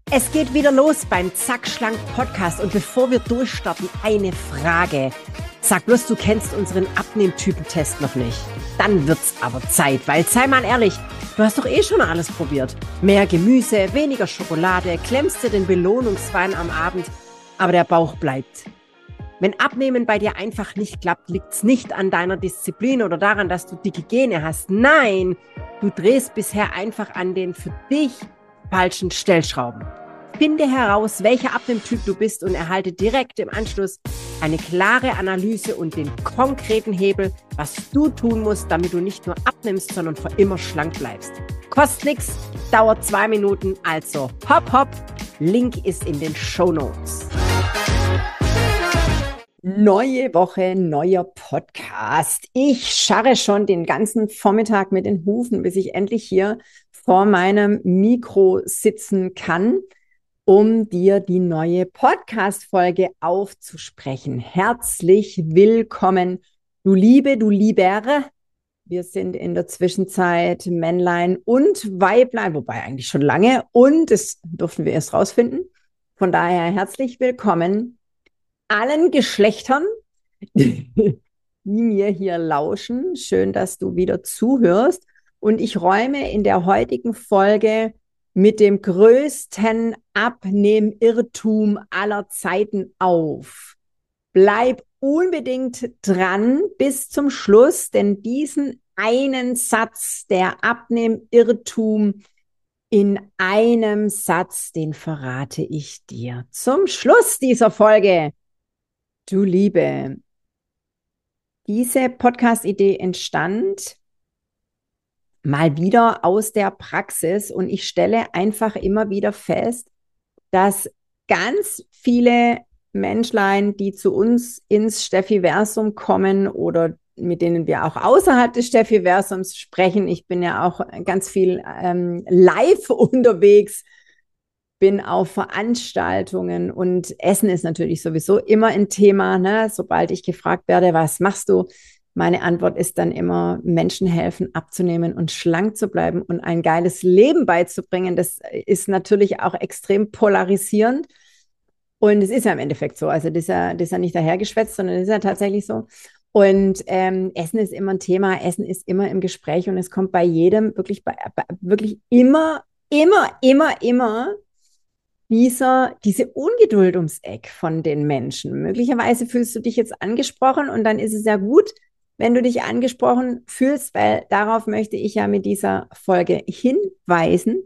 Es geht wieder los beim Zack Schlank Podcast und bevor wir durchstarten, eine Frage. Sag bloß, du kennst unseren Abnehmtypentest noch nicht. Dann wird's aber Zeit, weil, sei mal ehrlich, du hast doch eh schon alles probiert. Mehr Gemüse, weniger Schokolade, klemmst dir den Belohnungswein am Abend, aber der Bauch bleibt. Wenn Abnehmen bei dir einfach nicht klappt, liegt's nicht an deiner Disziplin oder daran, dass du dicke Gene hast. Nein, du drehst bisher einfach an den für dich falschen Stellschrauben. Finde heraus, welcher Abnehmtyp du bist und erhalte direkt im Anschluss eine klare Analyse und den konkreten Hebel, was du tun musst, damit du nicht nur abnimmst, sondern für immer schlank bleibst. Kostet nichts, dauert 2 Minuten, also hopp hopp, Link ist in den Shownotes. Neue Woche, neuer Podcast. Ich scharre schon den ganzen Vormittag mit den Hufen, bis ich endlich hier vor meinem Mikro sitzen kann, um dir die neue Podcast-Folge aufzusprechen. Herzlich willkommen, du Liebe, du Lieber. Wir sind in der Zwischenzeit Männlein und Weiblein, wobei eigentlich schon lange, und das durften wir erst rausfinden. Von daher herzlich willkommen allen Geschlechtern, die mir hier lauschen. Schön, dass du wieder zuhörst. Und ich räume in der heutigen Folge mit dem größten Abnehmirrtum aller Zeiten auf. Bleib unbedingt dran bis zum Schluss, denn diesen einen Satz, der Abnehmirrtum in einem Satz, den verrate ich dir zum Schluss dieser Folge. Du Liebe, diese Podcast-Idee entstand mal wieder aus der Praxis und ich stelle einfach immer wieder fest, dass ganz viele Menschlein, die zu uns ins Steffiversum kommen oder mit denen wir auch außerhalb des Steffiversums sprechen, ich bin ja auch ganz viel live unterwegs, bin auf Veranstaltungen und Essen ist natürlich sowieso immer ein Thema, ne? Sobald ich gefragt werde, was machst du? Meine Antwort ist dann immer, Menschen helfen, abzunehmen und schlank zu bleiben und ein geiles Leben beizubringen. Das ist natürlich auch extrem polarisierend. Und es ist ja im Endeffekt so. Also das ist ja nicht dahergeschwätzt, sondern das ist ja tatsächlich so. Und Essen ist immer ein Thema, Essen ist immer im Gespräch und es kommt bei jedem wirklich immer diese Ungeduld ums Eck von den Menschen. Möglicherweise fühlst du dich jetzt angesprochen und dann ist es ja gut, wenn du dich angesprochen fühlst, weil darauf möchte ich ja mit dieser Folge hinweisen.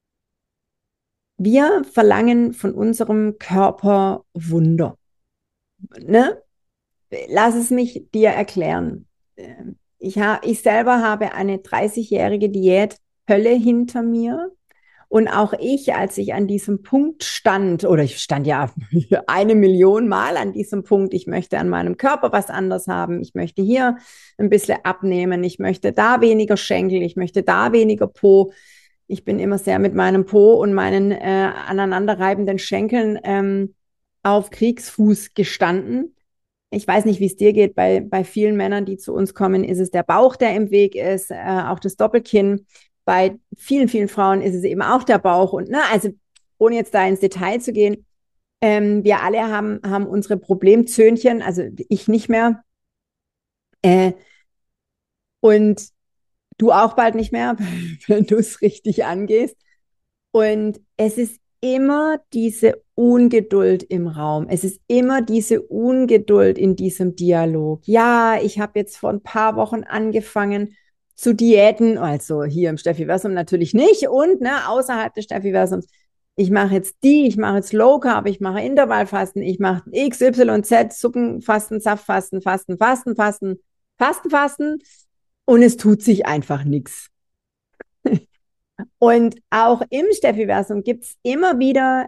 Wir verlangen von unserem Körper Wunder. Ne? Lass es mich dir erklären. Ich selber habe eine 30-jährige Diät-Hölle hinter mir. Und auch ich, als ich an diesem Punkt stand, oder ich stand ja 1 Million Mal an diesem Punkt, ich möchte an meinem Körper was anderes haben, ich möchte hier ein bisschen abnehmen, ich möchte da weniger Schenkel, ich möchte da weniger Po. Ich bin immer sehr mit meinem Po und meinen aneinanderreibenden Schenkeln auf Kriegsfuß gestanden. Ich weiß nicht, wie es dir geht. Bei vielen Männern, die zu uns kommen, ist es der Bauch, der im Weg ist, auch das Doppelkinn. Bei vielen, vielen Frauen ist es eben auch der Bauch. Und also ohne jetzt da ins Detail zu gehen, wir alle haben unsere Problemzöhnchen, also ich nicht mehr. Und du auch bald nicht mehr, wenn du es richtig angehst. Und es ist immer diese Ungeduld im Raum. Es ist immer diese Ungeduld in diesem Dialog. Ja, ich habe jetzt vor ein paar Wochen angefangen zu Diäten, also hier im Steffiversum natürlich nicht und außerhalb des Steffiversums. Ich mache jetzt Low Carb, ich mache Intervallfasten, ich mache XYZ, Suppenfasten, Saftfasten, Fasten und es tut sich einfach nichts. Und auch im Steffiversum gibt es immer wieder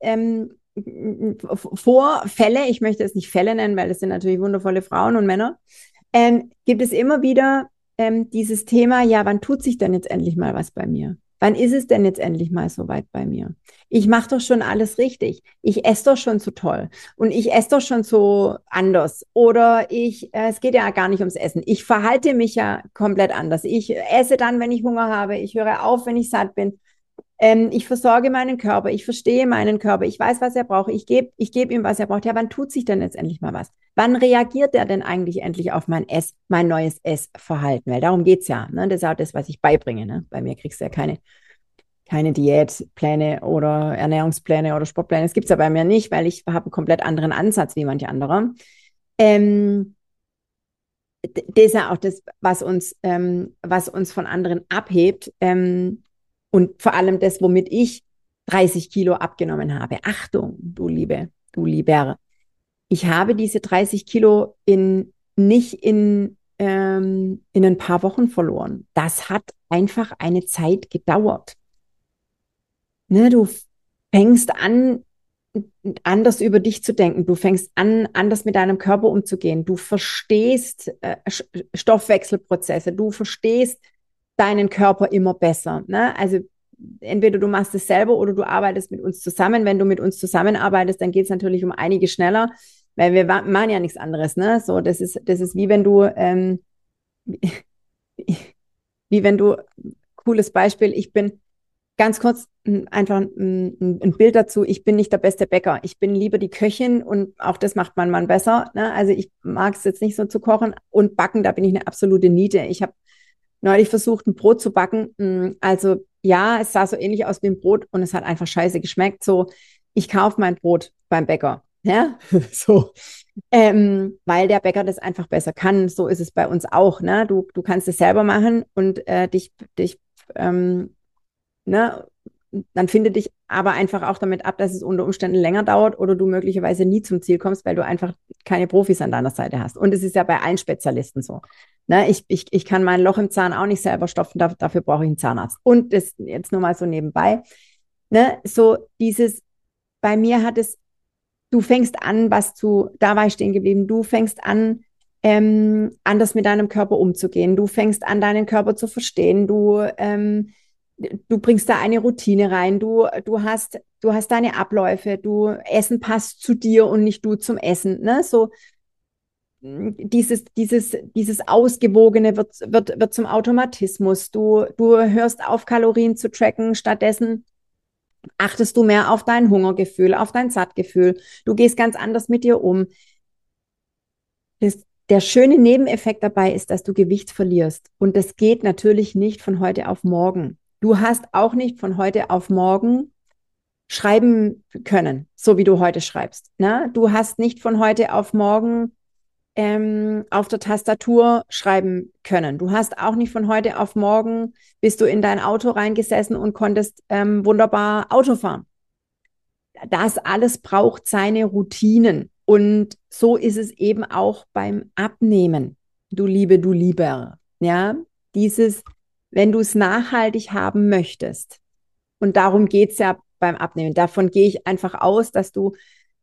Vorfälle, ich möchte es nicht Fälle nennen, weil es sind natürlich wundervolle Frauen und Männer, gibt es immer wieder dieses Thema, ja, wann tut sich denn jetzt endlich mal was bei mir? Wann ist es denn jetzt endlich mal so weit bei mir? Ich mache doch schon alles richtig. Ich esse doch schon so toll. Und ich esse doch schon so anders. Oder es geht ja gar nicht ums Essen. Ich verhalte mich ja komplett anders. Ich esse dann, wenn ich Hunger habe. Ich höre auf, wenn ich satt bin. Ich versorge meinen Körper, ich verstehe meinen Körper, ich weiß, was er braucht, ich geb ihm, was er braucht. Ja, wann tut sich denn jetzt endlich mal was? Wann reagiert er denn eigentlich endlich auf mein neues Essverhalten? Weil darum geht's ja. Ne? Das ist auch das, was ich beibringe. Ne? Bei mir kriegst du ja keine Diätpläne oder Ernährungspläne oder Sportpläne. Das gibt's ja bei mir nicht, weil ich habe einen komplett anderen Ansatz wie manche andere. Ähm, Das ist ja auch das, was uns von anderen abhebt. Und vor allem das, womit ich 30 Kilo abgenommen habe. Achtung, du Lieber. Ich habe diese 30 Kilo nicht in ein paar Wochen verloren. Das hat einfach eine Zeit gedauert. Ne, du fängst an, anders über dich zu denken. Du fängst an, anders mit deinem Körper umzugehen. Du verstehst Stoffwechselprozesse. Du verstehst deinen Körper immer besser. Ne? Also entweder du machst es selber oder du arbeitest mit uns zusammen. Wenn du mit uns zusammenarbeitest, dann geht es natürlich um einige schneller, weil wir machen ja nichts anderes. Ne? So, das ist wie wenn du, wie wenn du, cooles Beispiel, ich bin ganz kurz einfach ein Bild dazu. Ich bin nicht der beste Bäcker. Ich bin lieber die Köchin und auch das macht mein Mann besser. Ne? Also ich mag es jetzt nicht so zu kochen und backen, da bin ich eine absolute Niete. Ich habe neulich versucht, ein Brot zu backen. Also ja, es sah so ähnlich aus wie ein Brot und es hat einfach scheiße geschmeckt. So, ich kaufe mein Brot beim Bäcker. Ja, so. Weil der Bäcker das einfach besser kann. So ist es bei uns auch. Ne? Du kannst es selber machen und dich ne, dann finde dich aber einfach auch damit ab, dass es unter Umständen länger dauert oder du möglicherweise nie zum Ziel kommst, weil du einfach keine Profis an deiner Seite hast. Und es ist ja bei allen Spezialisten so. Ne, ich kann mein Loch im Zahn auch nicht selber stopfen, dafür brauche ich einen Zahnarzt. Und das jetzt nur mal so nebenbei. Ne, so bei mir hat es, du fängst an, da war ich stehen geblieben, du fängst an, anders mit deinem Körper umzugehen. Du fängst an, deinen Körper zu verstehen. Du bringst da eine Routine rein. Du hast deine Abläufe. Essen passt zu dir und nicht du zum Essen. Ne? So dieses Ausgewogene wird zum Automatismus. Du hörst auf, Kalorien zu tracken. Stattdessen achtest du mehr auf dein Hungergefühl, auf dein Sattgefühl. Du gehst ganz anders mit dir um. Der schöne Nebeneffekt dabei ist, dass du Gewicht verlierst. Und das geht natürlich nicht von heute auf morgen. Du hast auch nicht von heute auf morgen schreiben können, so wie du heute schreibst. Ne? Du hast nicht von heute auf morgen auf der Tastatur schreiben können. Du hast auch nicht von heute auf morgen bist du in dein Auto reingesessen und konntest wunderbar Auto fahren. Das alles braucht seine Routinen. Und so ist es eben auch beim Abnehmen, du Lieber. Ja, dieses, wenn du es nachhaltig haben möchtest, und darum geht es ja beim Abnehmen. Davon gehe ich einfach aus, dass du,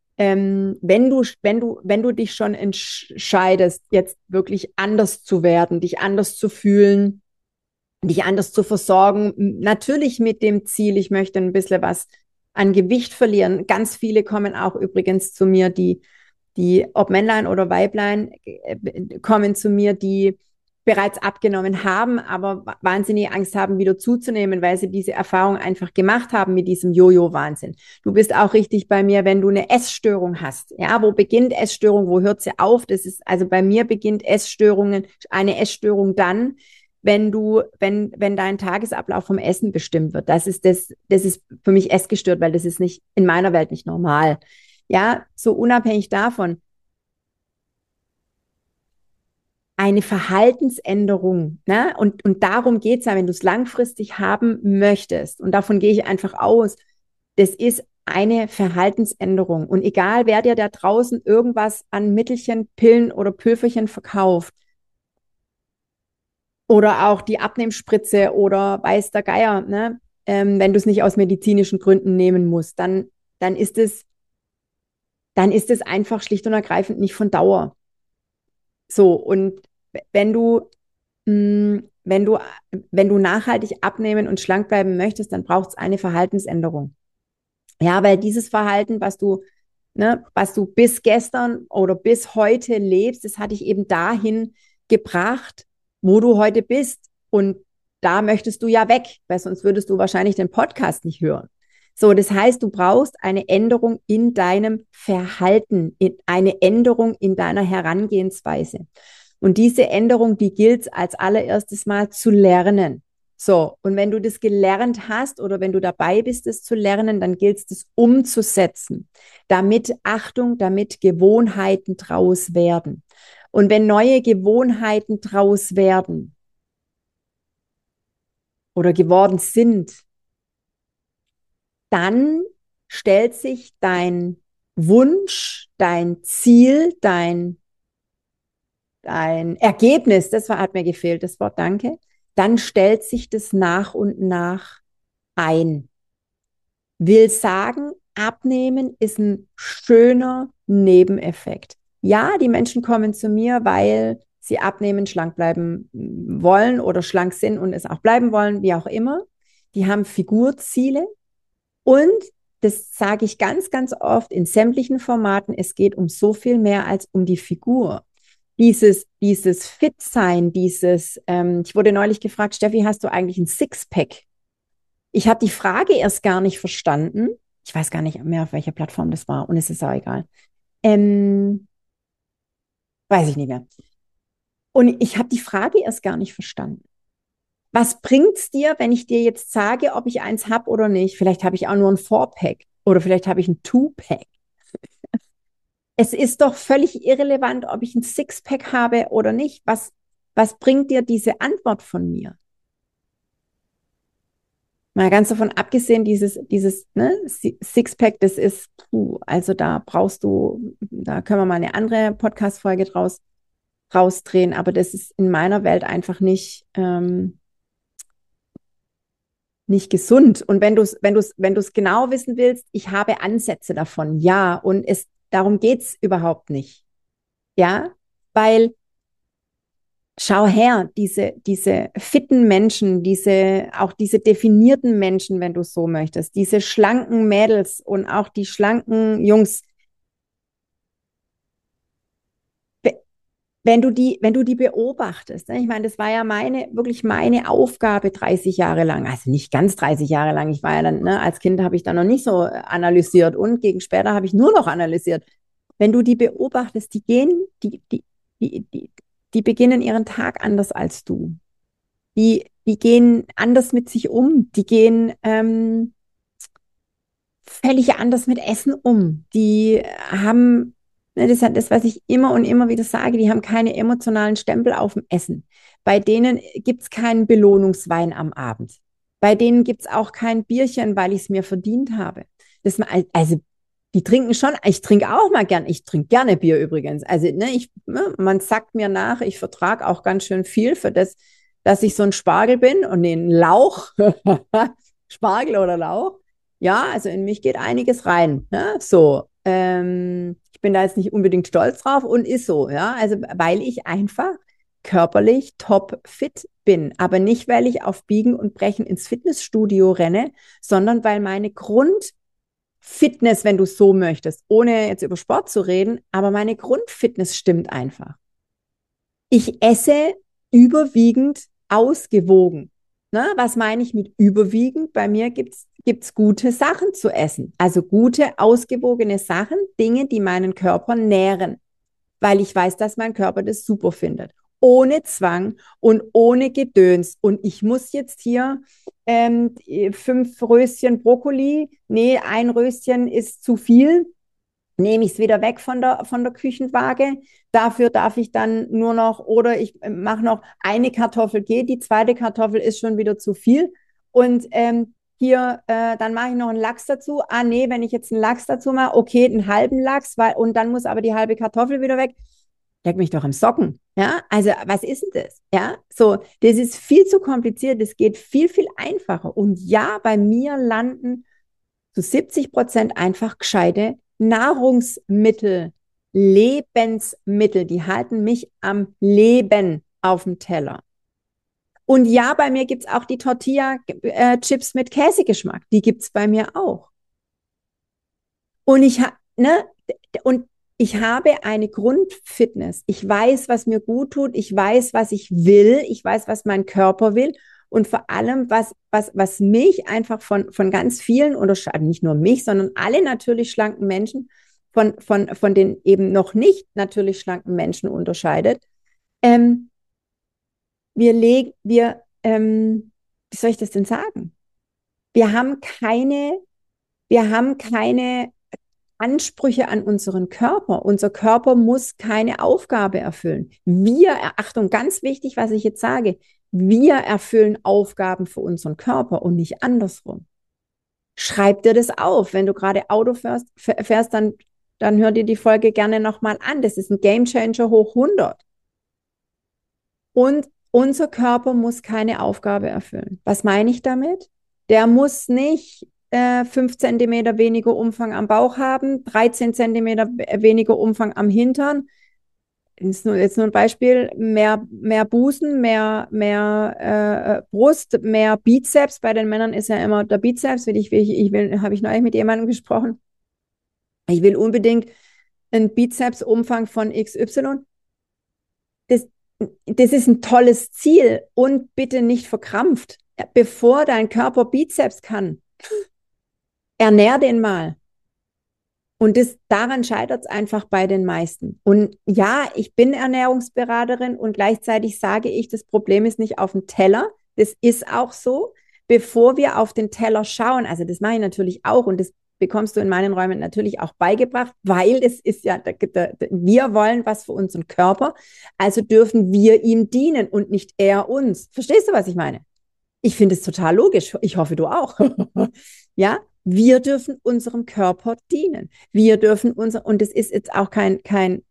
wenn du dich schon entscheidest, jetzt wirklich anders zu werden, dich anders zu fühlen, dich anders zu versorgen. Natürlich mit dem Ziel, ich möchte ein bisschen was an Gewicht verlieren. Ganz viele kommen auch übrigens zu mir, die ob Männlein oder Weiblein, kommen zu mir, die bereits abgenommen haben, aber wahnsinnige Angst haben, wieder zuzunehmen, weil sie diese Erfahrung einfach gemacht haben mit diesem Jojo-Wahnsinn. Du bist auch richtig bei mir, wenn du eine Essstörung hast. Ja, wo beginnt Essstörung, wo hört sie auf? Also bei mir beginnt eine Essstörung dann, wenn dein Tagesablauf vom Essen bestimmt wird. Das ist für mich essgestört, weil das ist nicht in meiner Welt nicht normal. Ja, so unabhängig davon, eine Verhaltensänderung, ne? Und darum geht es ja, wenn du es langfristig haben möchtest. Und davon gehe ich einfach aus. Das ist eine Verhaltensänderung. Und egal, wer dir da draußen irgendwas an Mittelchen, Pillen oder Pülverchen verkauft, oder auch die Abnehmspritze oder weiß der Geier, ne? Wenn du es nicht aus medizinischen Gründen nehmen musst, dann ist es einfach schlicht und ergreifend nicht von Dauer. So, und wenn du, mh, wenn du, wenn du nachhaltig abnehmen und schlank bleiben möchtest, dann braucht es eine Verhaltensänderung. Ja, weil dieses Verhalten, was du bis gestern oder bis heute lebst, das hat dich eben dahin gebracht, wo du heute bist. Und da möchtest du ja weg, weil sonst würdest du wahrscheinlich den Podcast nicht hören. So, das heißt, du brauchst eine Änderung in deinem Verhalten, eine Änderung in deiner Herangehensweise. Und diese Änderung, die gilt es als allererstes Mal zu lernen. So, und wenn du das gelernt hast oder wenn du dabei bist, es zu lernen, dann gilt es, das umzusetzen, damit, Achtung, damit Gewohnheiten draus werden. Und wenn neue Gewohnheiten draus werden oder geworden sind, dann stellt sich dein Wunsch, dein Ziel, dein Ergebnis, hat mir gefehlt, das Wort, danke, dann stellt sich das nach und nach ein. Will sagen, abnehmen ist ein schöner Nebeneffekt. Ja, die Menschen kommen zu mir, weil sie abnehmen, schlank bleiben wollen oder schlank sind und es auch bleiben wollen, wie auch immer. Die haben Figurziele und das sage ich ganz, ganz oft in sämtlichen Formaten, es geht um so viel mehr als um die Figur. Dieses Fit-Sein, ich wurde neulich gefragt, Steffi, hast du eigentlich ein Sixpack? Ich habe die Frage erst gar nicht verstanden. Ich weiß gar nicht mehr, auf welcher Plattform das war und es ist auch egal. Weiß ich nicht mehr. Und ich habe die Frage erst gar nicht verstanden. Was bringt's dir, wenn ich dir jetzt sage, ob ich eins habe oder nicht? Vielleicht habe ich auch nur ein Four-Pack oder vielleicht habe ich ein Two-Pack. Es ist doch völlig irrelevant, ob ich ein Six-Pack habe oder nicht. Was bringt dir diese Antwort von mir? Mal ganz davon abgesehen, ne, Sixpack, das ist, also da können wir mal eine andere Podcast-Folge rausdrehen, aber das ist in meiner Welt einfach nicht gesund. Und wenn du's genau wissen willst, ich habe Ansätze davon, ja, und darum geht's überhaupt nicht. Ja, weil schau her, diese fitten Menschen, auch diese definierten Menschen, wenn du so möchtest, diese schlanken Mädels und auch die schlanken Jungs, wenn du die beobachtest, ne? Ich meine, das war ja wirklich meine Aufgabe 30 Jahre lang, also nicht ganz 30 Jahre lang, ich war ja dann, ne, als Kind habe ich dann noch nicht so analysiert und gegen später habe ich nur noch analysiert. Wenn du die beobachtest, die beginnen ihren Tag anders als du. Die gehen anders mit sich um. Die gehen völlig anders mit Essen um. Die haben, ne, das ist das, was ich immer und immer wieder sage, die haben keine emotionalen Stempel auf dem Essen. Bei denen gibt es keinen Belohnungswein am Abend. Bei denen gibt es auch kein Bierchen, weil ich es mir verdient habe. Also die trinken schon, ich trinke auch mal gern, ich trinke gerne Bier übrigens. Also man sagt mir nach, ich vertrage auch ganz schön viel für das, dass ich so ein Spargel bin und den Lauch, Spargel oder Lauch. Ja, also in mich geht einiges rein. Ne? So, ich bin da jetzt nicht unbedingt stolz drauf und ist so, ja. Also weil ich einfach körperlich top fit bin, aber nicht, weil ich auf Biegen und Brechen ins Fitnessstudio renne, sondern weil meine Grundfitness, wenn du so möchtest, ohne jetzt über Sport zu reden, aber meine Grundfitness stimmt einfach. Ich esse überwiegend ausgewogen. Ne? Was meine ich mit überwiegend? Bei mir gibt's gute Sachen zu essen. Also gute, ausgewogene Sachen, Dinge, die meinen Körper nähren, weil ich weiß, dass mein Körper das super findet. Ohne Zwang und ohne Gedöns. Und ich muss jetzt hier 5 Röschen Brokkoli, nee, ein Röschen ist zu viel, nehme ich es wieder weg von der Küchenwaage. Dafür darf ich dann nur noch, oder ich mache noch eine Kartoffel geht, die zweite Kartoffel ist schon wieder zu viel. Und dann mache ich noch einen Lachs dazu. Ah, nee, wenn ich jetzt einen Lachs dazu mache, okay, einen halben Lachs, und dann muss aber die halbe Kartoffel wieder weg. Leck mich doch im Socken. Ja, also was ist denn das? Ja, so, das ist viel zu kompliziert. Das geht viel, viel einfacher. Und ja, bei mir landen zu 70% einfach gescheite Nahrungsmittel, Lebensmittel, die halten mich am Leben auf dem Teller. Und ja, bei mir gibt es auch die Tortilla-Chips mit Käsegeschmack. Die gibt es bei mir auch. Und und ich habe eine Grundfitness. Ich weiß, was mir gut tut. Ich weiß, was ich will. Ich weiß, was mein Körper will. Und vor allem, was mich einfach von ganz vielen unterscheidet, nicht nur mich, sondern alle natürlich schlanken Menschen von den eben noch nicht natürlich schlanken Menschen unterscheidet, wie soll ich das denn sagen? Wir haben keine Ansprüche an unseren Körper. Unser Körper muss keine Aufgabe erfüllen. Achtung, ganz wichtig, was ich jetzt sage, wir erfüllen Aufgaben für unseren Körper und nicht andersrum. Schreib dir das auf. Wenn du gerade Auto fährst, dann hör dir die Folge gerne nochmal an. Das ist ein Gamechanger hoch 100. Und unser Körper muss keine Aufgabe erfüllen. Was meine ich damit? Der muss nicht 5 Zentimeter weniger Umfang am Bauch haben, 13 Zentimeter weniger Umfang am Hintern. Jetzt nur ein Beispiel, mehr Busen, mehr Brust, mehr Bizeps. Bei den Männern ist ja immer der Bizeps. Habe ich neulich mit jemandem gesprochen. Ich will unbedingt einen Bizepsumfang von XY. Das ist ein tolles Ziel und bitte nicht verkrampft. Bevor dein Körper Bizeps kann, ernähr den mal. Und daran scheitert es einfach bei den meisten. Und ja, ich bin Ernährungsberaterin und gleichzeitig sage ich, das Problem ist nicht auf dem Teller. Das ist auch so. Bevor wir auf den Teller schauen, also das mache ich natürlich auch und das bekommst du in meinen Räumen natürlich auch beigebracht, weil es ist ja, wir wollen was für unseren Körper, also dürfen wir ihm dienen und nicht er uns. Verstehst du, was ich meine? Ich finde es total logisch. Ich hoffe, du auch. Ja, wir dürfen unserem Körper dienen. Und es ist jetzt auch kein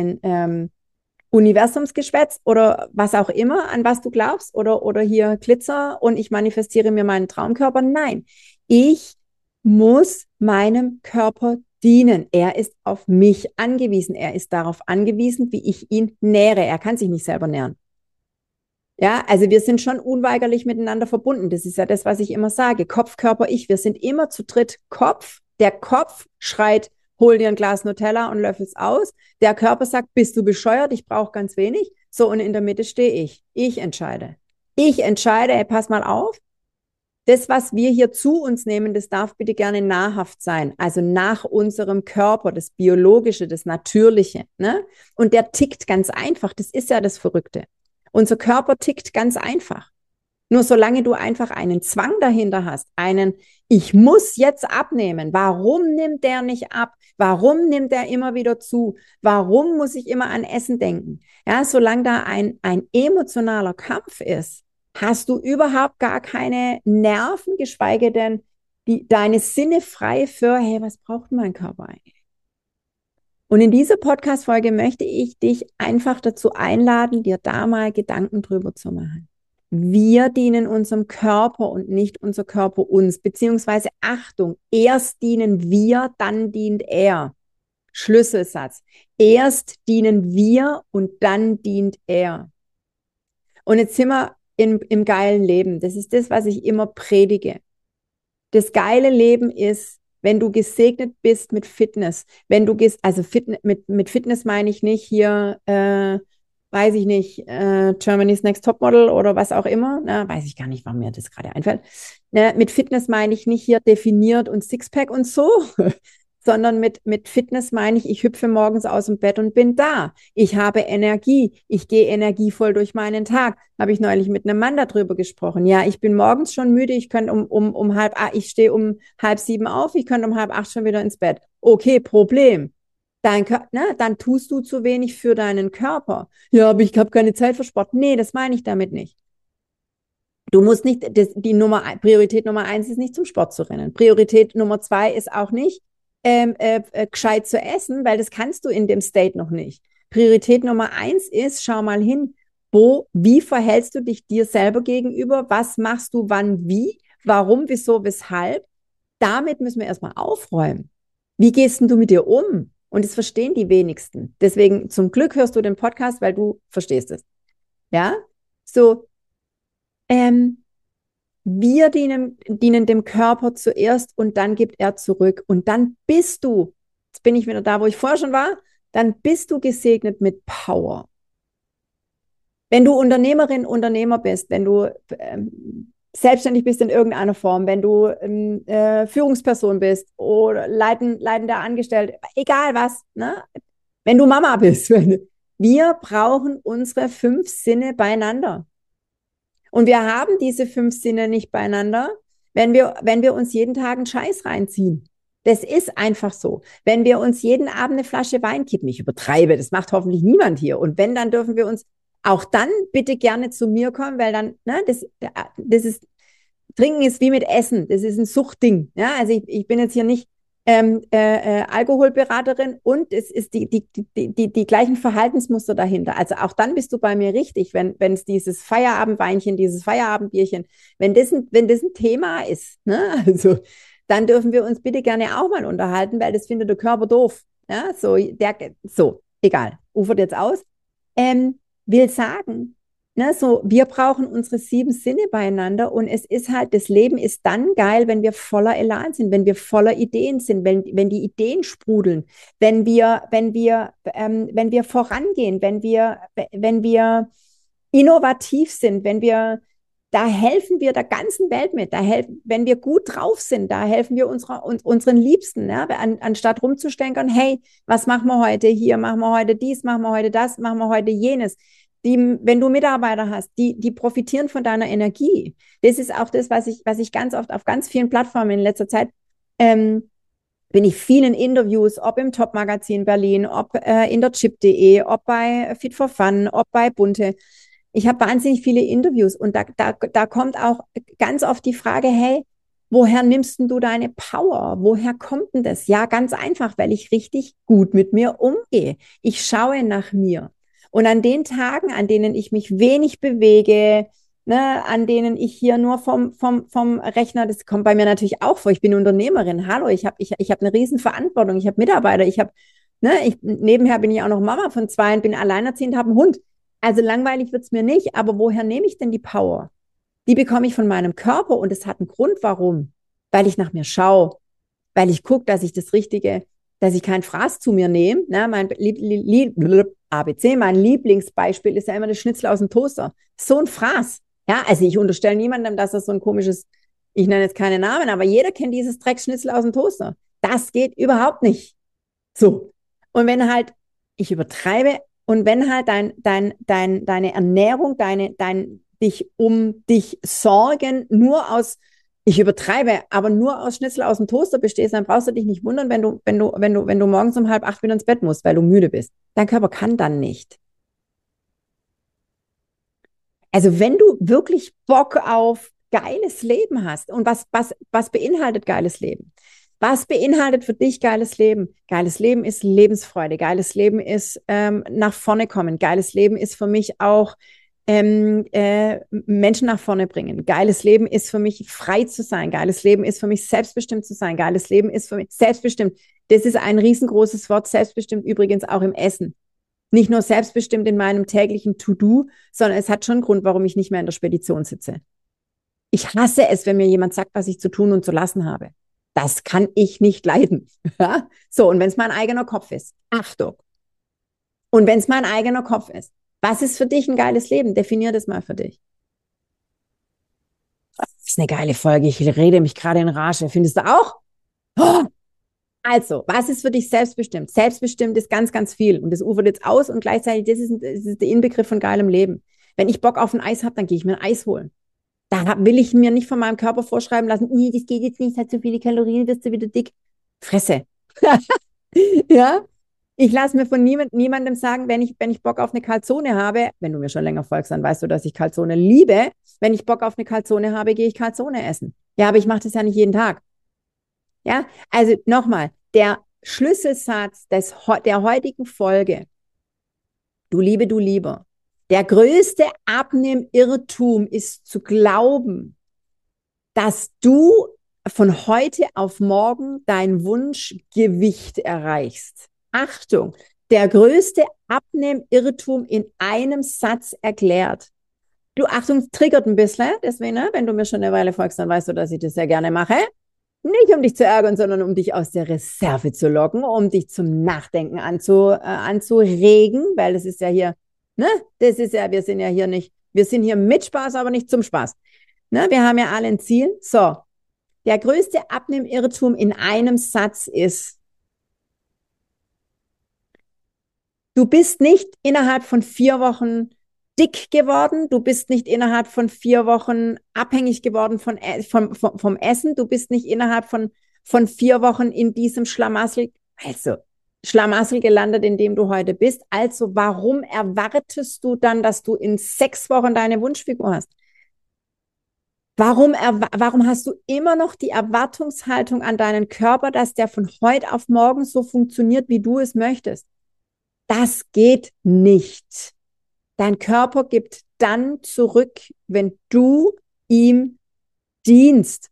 Universumsgeschwätz oder was auch immer, an was du glaubst, oder hier Glitzer und ich manifestiere mir meinen Traumkörper. Nein, ich muss meinem Körper dienen. Er ist auf mich angewiesen. Er ist darauf angewiesen, wie ich ihn nähre. Er kann sich nicht selber nähren. Ja, also wir sind schon unweigerlich miteinander verbunden. Das ist ja das, was ich immer sage. Kopf, Körper, ich. Wir sind immer zu dritt Kopf. Der Kopf schreit, hol dir ein Glas Nutella und löffel's aus. Der Körper sagt, bist du bescheuert? Ich brauche ganz wenig. So, und in der Mitte stehe ich. Ich entscheide. Ich entscheide, hey, pass mal auf. Das, was wir hier zu uns nehmen, das darf bitte gerne nahrhaft sein. Also nach unserem Körper, das Biologische, das Natürliche. Ne? Und der tickt ganz einfach. Das ist ja das Verrückte. Unser Körper tickt ganz einfach. Nur solange du einfach einen Zwang dahinter hast, ich muss jetzt abnehmen. Warum nimmt der nicht ab? Warum nimmt der immer wieder zu? Warum muss ich immer an Essen denken? Ja, solange da ein emotionaler Kampf ist, hast du überhaupt gar keine Nerven, geschweige denn deine Sinne frei für, hey, was braucht mein Körper eigentlich? Und in dieser Podcast-Folge möchte ich dich einfach dazu einladen, dir da mal Gedanken drüber zu machen. Wir dienen unserem Körper und nicht unser Körper uns. Beziehungsweise, Achtung, erst dienen wir, dann dient er. Schlüsselsatz. Erst dienen wir und dann dient er. Und jetzt sind wir im geilen Leben. Das ist das, was ich immer predige. Das geile Leben ist, wenn du gesegnet bist mit Fitness, mit Fitness meine ich nicht hier, weiß ich nicht, Germany's Next Topmodel oder was auch immer, weiß ich gar nicht, warum mir das gerade einfällt. Mit Fitness meine ich nicht hier definiert und Sixpack und so, sondern mit Fitness meine ich hüpfe morgens aus dem Bett und bin da. Ich habe Energie. Ich gehe energievoll durch meinen Tag. Habe ich neulich mit einem Mann darüber gesprochen. Ja, ich bin morgens schon müde. Ich könnte ich stehe um 6:30 auf. Ich könnte um 7:30 schon wieder ins Bett. Okay, Problem. Dann tust du zu wenig für deinen Körper. Ja, aber ich habe keine Zeit für Sport. Nee, das meine ich damit nicht. Du musst nicht, Priorität Nummer 1 ist nicht zum Sport zu rennen. Priorität Nummer 2 ist auch nicht, gescheit zu essen, weil das kannst du in dem State noch nicht. Priorität Nummer 1 ist, schau mal hin, wie verhältst du dich dir selber gegenüber? Was machst du wann, wie? Warum, wieso, weshalb? Damit müssen wir erstmal aufräumen. Wie gehst denn du mit dir um? Und das verstehen die wenigsten. Deswegen, zum Glück hörst du den Podcast, weil du verstehst es. Ja? So, wir dienen dem Körper zuerst und dann gibt er zurück. Und dann jetzt bin ich wieder da, wo ich vorher schon war, dann bist du gesegnet mit Power. Wenn du Unternehmerin, Unternehmer bist, wenn du selbstständig bist in irgendeiner Form, wenn du Führungsperson bist oder leitender Angestellte, egal was, ne? Wenn du Mama bist, wir brauchen unsere 5 Sinne beieinander. Und wir haben diese 5 Sinne nicht beieinander, wenn wir uns jeden Tag einen Scheiß reinziehen. Das ist einfach so. Wenn wir uns jeden Abend eine Flasche Wein kippen, ich übertreibe, das macht hoffentlich niemand hier. Und wenn, dann dürfen wir uns auch dann bitte gerne zu mir kommen, weil dann, ne, das ist, Trinken ist wie mit Essen. Das ist ein Suchtding. Ja, also ich bin jetzt hier nicht Alkoholberaterin und es ist die gleichen Verhaltensmuster dahinter. Also auch dann bist du bei mir richtig, wenn es dieses Feierabendweinchen, dieses Feierabendbierchen, wenn das ein Thema ist, ne? Also dann dürfen wir uns bitte gerne auch mal unterhalten, weil das findet der Körper doof. Ja, so, egal, ufert jetzt aus. Will sagen, ne, so, wir brauchen unsere 7 Sinne beieinander und es ist halt, das Leben ist dann geil, wenn wir voller Elan sind, wenn wir voller Ideen sind, wenn die Ideen sprudeln, wenn wir vorangehen, wenn wir innovativ sind, da helfen wir der ganzen Welt mit. Wenn wir gut drauf sind, da helfen wir unseren Liebsten, ja? Anstatt rumzustänkern, hey, was machen wir heute? Hier machen wir heute dies, machen wir heute das, machen wir heute jenes. Wenn du Mitarbeiter hast, die profitieren von deiner Energie. Das ist auch das, was ich ganz oft auf ganz vielen Plattformen in letzter Zeit bin ich vielen Interviews, ob im Top-Magazin Berlin, ob in der Chip.de, ob bei Fit for Fun, ob bei Bunte. Ich habe wahnsinnig viele Interviews und da kommt auch ganz oft die Frage, hey, woher nimmst denn du deine Power? Woher kommt denn das? Ja, ganz einfach, weil ich richtig gut mit mir umgehe. Ich schaue nach mir. Und an den Tagen, an denen ich mich wenig bewege, ne, an denen ich hier nur vom Rechner, das kommt bei mir natürlich auch vor, ich bin Unternehmerin, hallo, ich hab eine riesen Verantwortung, ich habe Mitarbeiter, nebenher bin ich auch noch Mama von 2 und bin alleinerziehend, habe einen Hund. Also langweilig wird's mir nicht, aber woher nehme ich denn die Power? Die bekomme ich von meinem Körper und es hat einen Grund, warum. Weil ich nach mir schaue, weil ich gucke, dass ich kein Fraß zu mir nehme. Ne? Mein Lieblingsbeispiel ist ja immer das Schnitzel aus dem Toaster. So ein Fraß. Ja, also ich unterstelle niemandem, dass das so ein komisches, ich nenne jetzt keine Namen, aber jeder kennt dieses Dreckschnitzel aus dem Toaster. Das geht überhaupt nicht. So. Und wenn halt, ich übertreibe, und wenn halt deine Ernährung, dich um dich sorgen nur aus, ich übertreibe, aber nur aus Schnitzel aus dem Toaster bestehst, dann brauchst du dich nicht wundern, wenn du morgens um 7:30 wieder ins Bett musst, weil du müde bist. Dein Körper kann dann nicht. Also wenn du wirklich Bock auf geiles Leben hast und was beinhaltet geiles Leben? Was beinhaltet für dich geiles Leben? Geiles Leben ist Lebensfreude. Geiles Leben ist nach vorne kommen. Geiles Leben ist für mich auch Menschen nach vorne bringen. Geiles Leben ist für mich frei zu sein. Geiles Leben ist für mich selbstbestimmt zu sein. Geiles Leben ist für mich selbstbestimmt. Das ist ein riesengroßes Wort. Selbstbestimmt übrigens auch im Essen. Nicht nur selbstbestimmt in meinem täglichen To-Do, sondern es hat schon einen Grund, warum ich nicht mehr in der Spedition sitze. Ich hasse es, wenn mir jemand sagt, was ich zu tun und zu lassen habe. Das kann ich nicht leiden. So, und wenn es mein eigener Kopf ist, Achtung. Und wenn es mein eigener Kopf ist, was ist für dich ein geiles Leben? Definier das mal für dich. Das ist eine geile Folge. Ich rede mich gerade in Rage. Findest du auch? Oh! Also, was ist für dich selbstbestimmt? Selbstbestimmt ist ganz, ganz viel. Und das ufert jetzt aus und gleichzeitig, das ist der Inbegriff von geilem Leben. Wenn ich Bock auf ein Eis habe, dann gehe ich mir ein Eis holen. Da will ich mir nicht von meinem Körper vorschreiben lassen, das geht jetzt nicht, hat so viele Kalorien, wirst du wieder dick. Fresse. Ja? Ich lasse mir von niemandem sagen, wenn ich Bock auf eine Calzone habe, wenn du mir schon länger folgst, dann weißt du, dass ich Calzone liebe. Wenn ich Bock auf eine Calzone habe, gehe ich Calzone essen. Ja, aber ich mache das ja nicht jeden Tag. Ja, also nochmal, der Schlüsselsatz der heutigen Folge, du Liebe, du Lieber, der größte Abnehmirrtum ist zu glauben, dass du von heute auf morgen dein Wunschgewicht erreichst. Achtung, der größte Abnehmirrtum in einem Satz erklärt. Du, Achtung, triggert ein bisschen, deswegen, ne, wenn du mir schon eine Weile folgst, dann weißt du, dass ich das sehr gerne mache. Nicht um dich zu ärgern, sondern um dich aus der Reserve zu locken, um dich zum Nachdenken anzuregen, weil es ist ja hier Ne? Das ist ja, wir sind ja hier nicht, wir sind hier mit Spaß, aber nicht zum Spaß. Ne? Wir haben ja alle ein Ziel. So, der größte Abnehmirrtum in einem Satz ist, du bist nicht innerhalb von 4 Wochen dick geworden, du bist nicht innerhalb von 4 Wochen abhängig geworden vom Essen, du bist nicht innerhalb von 4 Wochen in diesem Schlamassel gelandet, in dem du heute bist. Also warum erwartest du dann, dass du in 6 Wochen deine Wunschfigur hast? Warum hast du immer noch die Erwartungshaltung an deinen Körper, dass der von heute auf morgen so funktioniert, wie du es möchtest? Das geht nicht. Dein Körper gibt dann zurück, wenn du ihm dienst.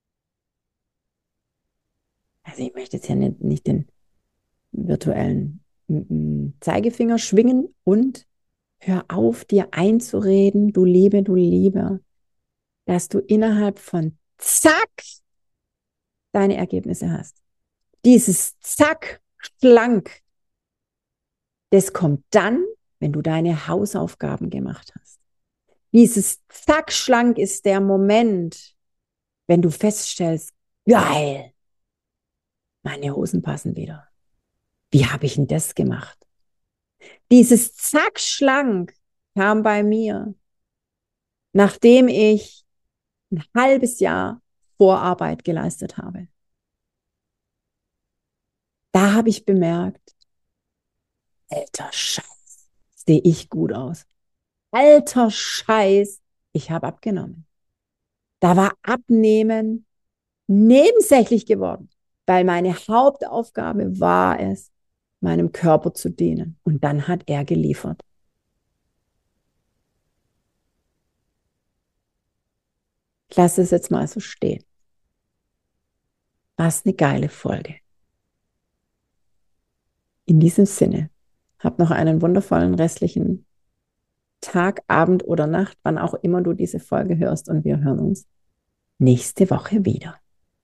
Also ich möchte jetzt ja nicht den virtuellen Zeigefinger schwingen und hör auf, dir einzureden, du Liebe, dass du innerhalb von zack deine Ergebnisse hast. Dieses zack schlank, das kommt dann, wenn du deine Hausaufgaben gemacht hast. Dieses zack schlank ist der Moment, wenn du feststellst, geil, meine Hosen passen wieder. Wie habe ich denn das gemacht? Dieses zack schlank kam bei mir, nachdem ich ein halbes Jahr Vorarbeit geleistet habe. Da habe ich bemerkt, alter Scheiß, sehe ich gut aus. Alter Scheiß, ich habe abgenommen. Da war Abnehmen nebensächlich geworden, weil meine Hauptaufgabe war es, meinem Körper zu dienen. Und dann hat er geliefert. Ich lasse es jetzt mal so stehen. Was eine geile Folge. In diesem Sinne, hab noch einen wundervollen restlichen Tag, Abend oder Nacht, wann auch immer du diese Folge hörst, und wir hören uns nächste Woche wieder.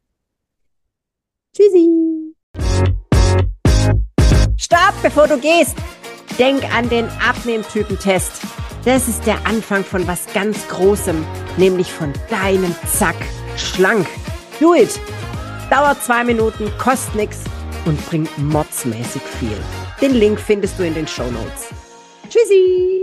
Tschüssi! Stopp, bevor du gehst! Denk an den Abnehmtypentest. Das ist der Anfang von was ganz Großem, nämlich von deinem Zack schlank. Do it! Dauert 2 Minuten, kostet nichts und bringt mordsmäßig viel. Den Link findest du in den Shownotes. Tschüssi!